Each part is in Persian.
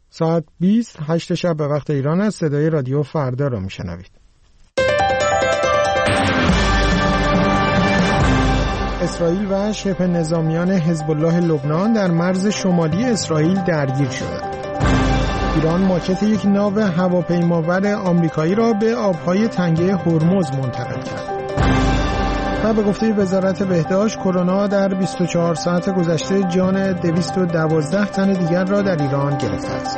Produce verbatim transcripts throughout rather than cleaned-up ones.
ساعت بیست هشت شب به وقت ایران است. صدای رادیو فردا را میشنوید. اسرائیل و شبه نظامیان حزب الله لبنان در مرز شمالی اسرائیل درگیر شدند. ایران ماکت یک ناو هواپیمابر آمریکایی را به آبهای تنگه هرمز منتقل کرد. و به گفته وزارت بهداشت کرونا در بیست و چهار ساعت گذشته جان دویست و دوازده تن دیگر را در ایران گرفته است.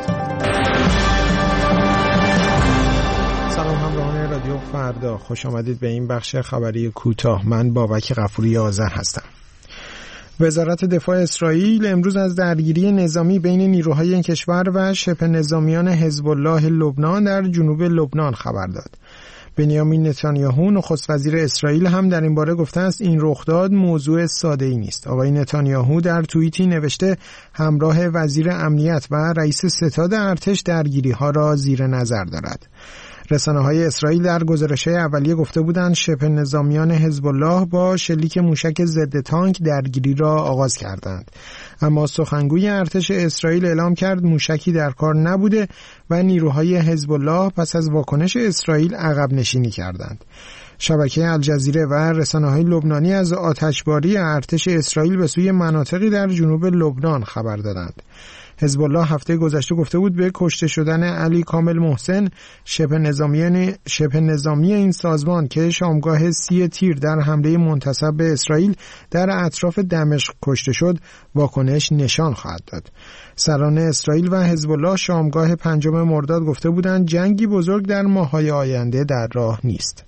سلام همراهان رادیو فردا، خوش آمدید به این بخش خبری کوتاه. من بابک غفوری آذر هستم. وزارت دفاع اسرائیل امروز از درگیری نظامی بین نیروهای این کشور و شبه نظامیان حزب الله لبنان در جنوب لبنان خبر داد. بنیامین نتانیاهو نخست وزیر اسرائیل هم در این باره گفته است این رخداد موضوع ساده‌ای نیست. آقای نتانیاهو در توییتی نوشته همراه وزیر امنیت و رئیس ستاد ارتش درگیری‌ها را زیر نظر دارد. رسانه‌های اسرائیل در گزارش‌های اولیه گفته بودند شبه نظامیان حزب الله با شلیک موشک ضد تانک درگیری را آغاز کردند، اما سخنگوی ارتش اسرائیل اعلام کرد موشکی در کار نبوده و نیروهای حزب الله پس از واکنش اسرائیل عقب نشینی کردند. شبکه الجزیره و رسانه‌های لبنانی از آتشباری ارتش اسرائیل به سوی مناطقی در جنوب لبنان خبر دادند. حزب الله هفته گذشته گفته بود به کشته شدن علی کامل محسن شبه نظامی شبه نظامی این سازمان که شامگاه سی تیر در حمله منتصب به اسرائیل در اطراف دمشق کشته شد واکنش نشان خواهد داد. سران اسرائیل و حزب الله شامگاه پنجم مرداد گفته بودند جنگی بزرگ در ماه‌های آینده در راه نیست.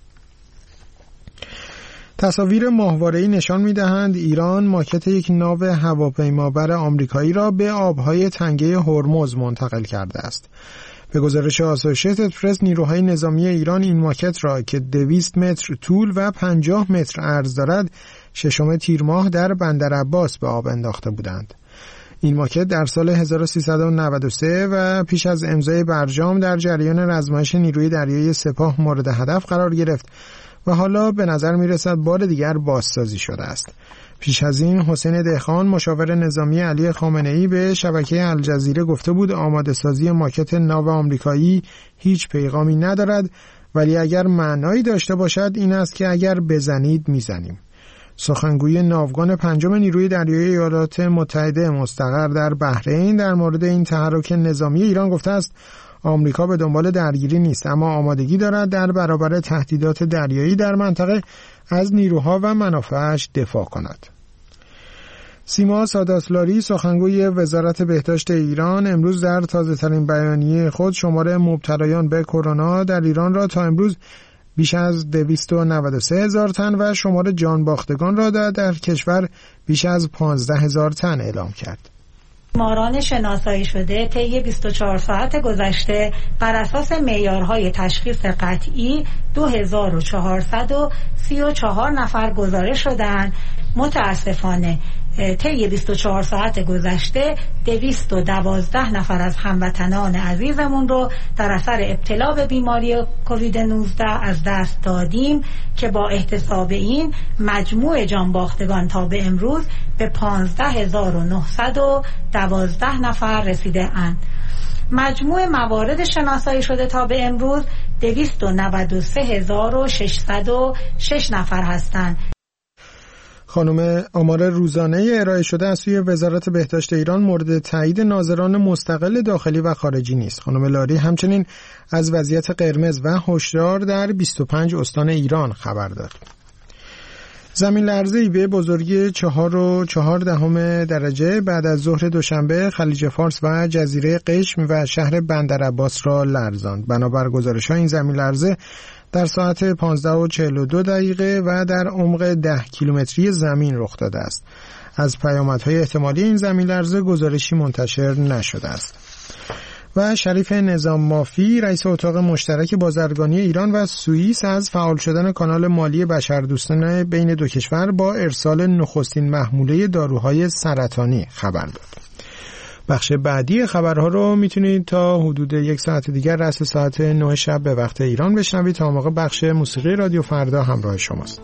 تصاویر ماهواره‌ای نشان می‌دهند ایران ماکت یک ناو هواپیمابر آمریکایی را به آبهای تنگه هرمز منتقل کرده است. به گزارش آسوشیتد پرس نیروهای نظامی ایران این ماکت را که دویست متر طول و پنجاه متر عرض دارد ششم تیر ماه در بندر عباس به آب انداخته بودند. این ماکت در سال هزار و سیصد و نود و سه و پیش از امضای برجام در جریان رزمایش نیروی دریایی سپاه مورد هدف قرار گرفت و حالا به نظر می رسد بار دیگر بازسازی شده است. پیش از این حسین دهخان مشاور نظامی علی خامنه‌ای به شبکه الجزیره گفته بود آماده سازی ماکت ناو آمریکایی هیچ پیغامی ندارد، ولی اگر معنایی داشته باشد این است که اگر بزنید میزنیم. سخنگوی ناوگان پنجم نیروی دریایی ایالات متحده مستقر در بحرین در مورد این تحرک نظامی ایران گفته است آمریکا به دنبال درگیری نیست، اما آمادگی دارد در برابر تهدیدات دریایی در منطقه از نیروها و منافعش دفاع کند. سیما ساداتلاری سخنگوی وزارت بهداشت ایران امروز در تازه‌ترین بیانیه خود شمار مبتلایان به کرونا در ایران را تا امروز بیش از دویست و نود و سه هزار تن و شمار جان باختگان را در, در کشور بیش از پانزده هزار تن اعلام کرد. بیماران شناسایی شده طی بیست و چهار ساعت گذشته بر اساس معیارهای تشخیص قطعی دو هزار و چهارصد و سی و چهار نفر گزارش شدند. متاسفانه طی بیست و چهار ساعت گذشته دویست و دوازده نفر از هموطنان عزیزمون رو در اثر ابتلا به بیماری کووید نوزده از دست دادیم که با احتساب این مجموع جانباختگان تا به امروز به پانزده هزار و نهصد و دوازده نفر رسیده اند. مجموع موارد شناسایی شده تا به امروز دویست و نود و سه هزار و ششصد و شش نفر هستند. خانم آمار روزانه ارائه شده از سوی وزارت بهداشت ایران مورد تایید ناظران مستقل داخلی و خارجی نیست. خانم لاری همچنین از وضعیت قرمز و هشدار در بیست و پنج استان ایران خبر داد. زمین لرزه‌ای به بزرگی چهار و چهار دهم درجه بعد از ظهر دوشنبه خلیج فارس و جزیره قشم و شهر بندر عباس را لرزاند. بنابر گزارش‌ها این زمین لرزه در ساعت پانزده و چهل و دو دقیقه و در عمق ده کیلومتری زمین رخ داده است. از پیامدهای احتمالی این زمین لرزه گزارشی منتشر نشده است. و شریف نظام مافی رئیس اتاق مشترک بازرگانی ایران و سوئیس از فعال شدن کانال مالی بشردوستانه بین دو کشور با ارسال نخستین محموله داروهای سرطانی خبر داد. بخش بعدی خبرها رو میتونید تا حدود یک ساعت دیگر رأس ساعت نه شب به وقت ایران بشنوید. تا موقع بخش موسیقی رادیو فردا همراه شماست.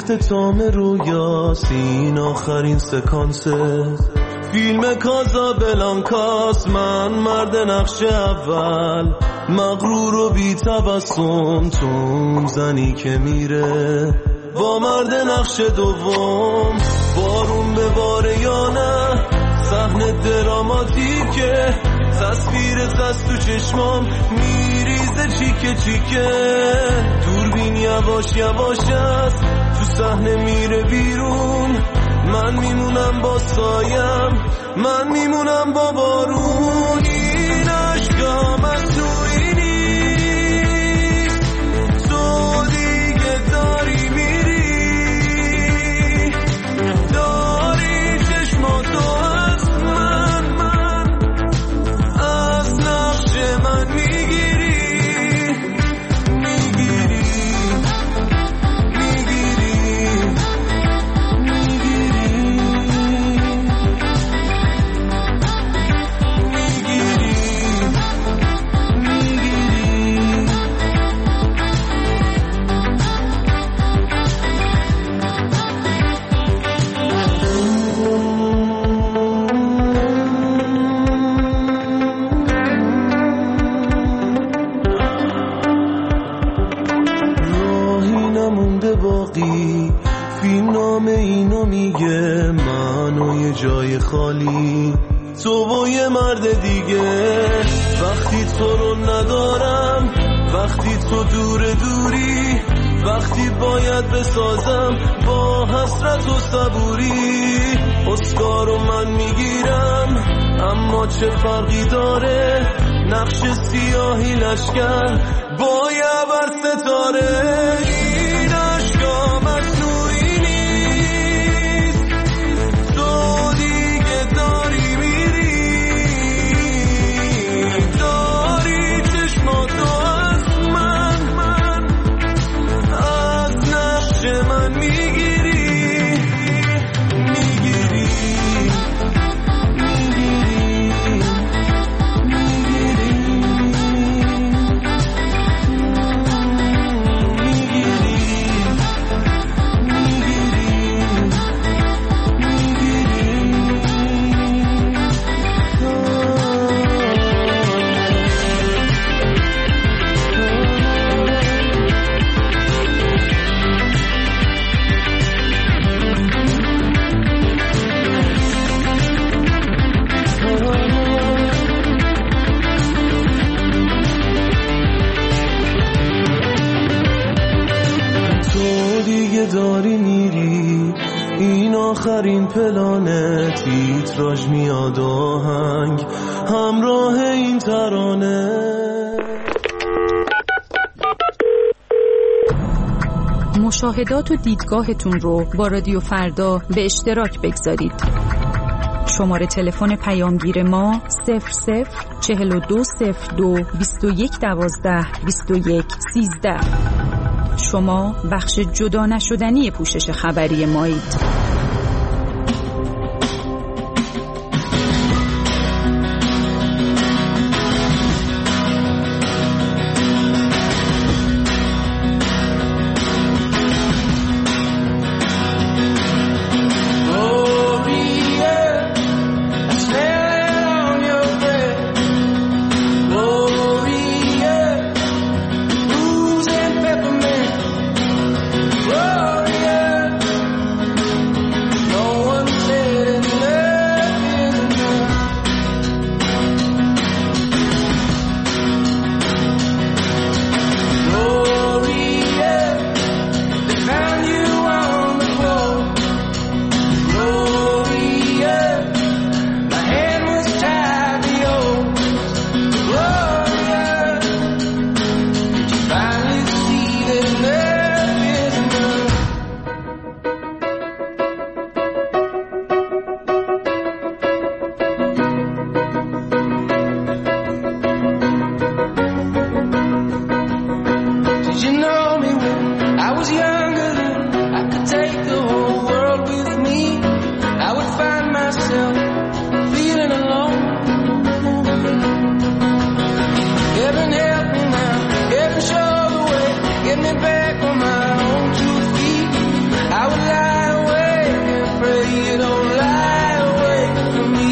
اختتام رویاست، این آخرین سکانسه فیلم کازابلانکاست. من مرد نقش اول، مغرور و بی تبسم، تو اون زنی که میره با مرد نقش دوم. بارون به باره یا نه، صحنه دراماتیکه، تصویر دست تو چشمام میریزه چیکه چیکه. دوربین یواش یواش است، تو صحنه میره بیرون. من میمونم با سایم، من میمونم با بارون. این عشقا مصنوعی نیست، تو دیگه داری میری، داری چشماتو از من من از نقش من میگیری میگیری باقی. فیلم نام اینو میگه، من و یه جای خالی، تو و یه مرد دیگه. وقتی تو رو ندارم، وقتی تو دور دوری، وقتی باید بسازم با حسرت و صبوری. اسکارو من میگیرم، اما چه فرقی داره؟ نقش سیاهی لشکر با یه بر ستاره. این عشقا مصنوعی نیست، تو دیگه داری میری، داری چشماتو از من من از نقش من میگیری میگیری داری میری. این آخرین پلانه، تیتراژ میاد آهنگ همراه این ترانه. مشاهدات و دیدگاهتون رو با رادیو فردا به اشتراک بگذارید. شماره تلفن پیامگیر ما صفر صفر چهل و دو صفر دو بیست و یک دوازده بیست و یک سیزده. شما بخش جدا نشدنی پوشش خبری مایید. you don't lie awake for me.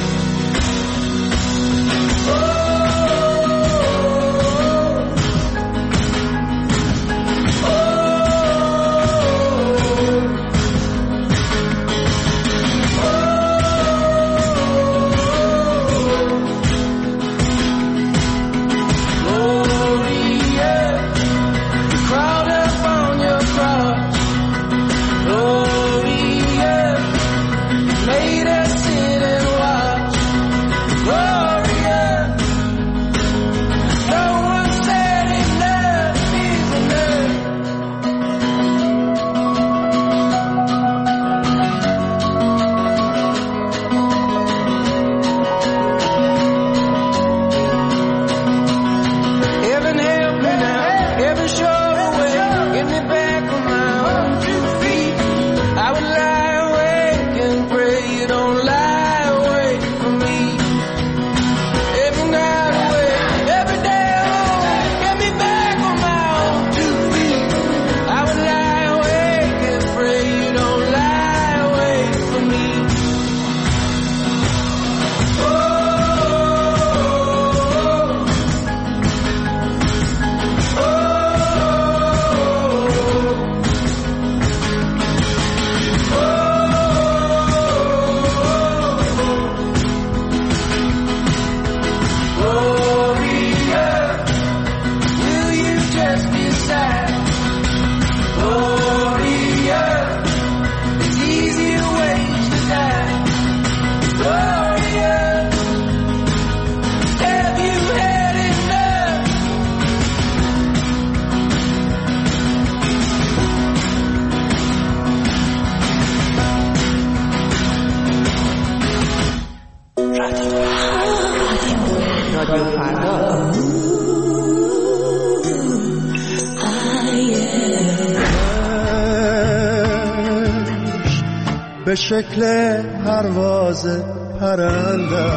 به شکل پرواز پرنده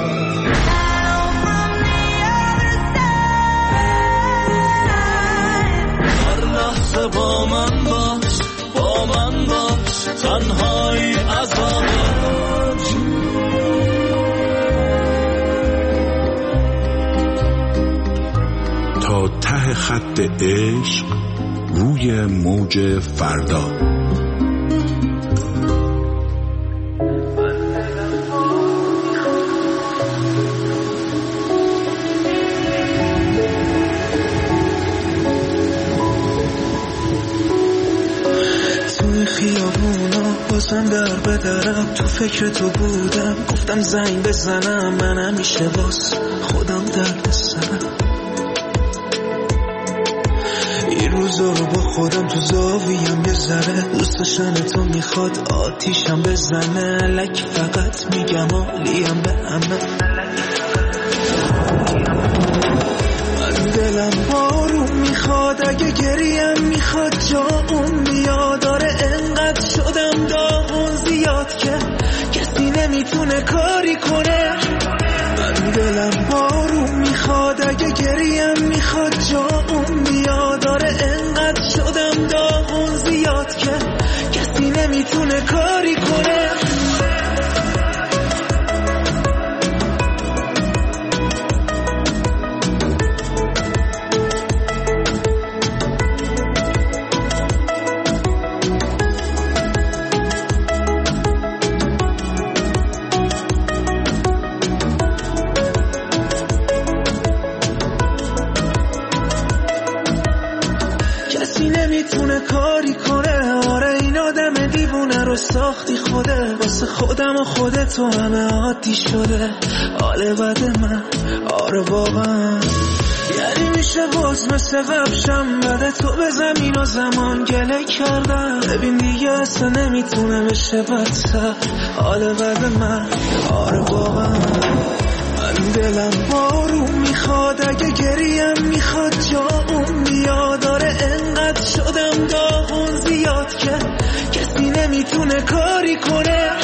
هر لحظه با من باش، با من باش، تنهایی عذابش. تا ته خط عشق روی موج فردا. بازم در بدرم تو فکر تو بودم، گفتم زنگ بزنم من همیشه باز خودم درد سرم. این روزا رو با خودم تو زاویم یه ذره دوست داشتن تو میخواد آتیشم بزنه. لک فقط میگم عالیم به همه، من دلم بارون میخواد اگه گریم میخواد جاون بیاد. آره انقدر شدم داغون زیاد که کسی نمیتونه کاری کنه. من دلم بارون میخواد اگه گریم میخواد جاون بیاد. آره انقدر شدم داغون زیاد که کسی نمیتونه کاری کنه. ساختی خوده واسه خودم و خودت و همه عادی شده. حال بد من آره واقعا، یعنی میشه باز مثل قبشم بده تو به زمین و زمان گله کردم. ببین دیگه اصلا نمیتونه بشه بدتر. حال بد من آره واقعا، من دلم بارون میخواد اگه گریم میخواد جاون بیاد. آره انقدر شدم داغون زیاد که کسی نمیتونه کاری کنه.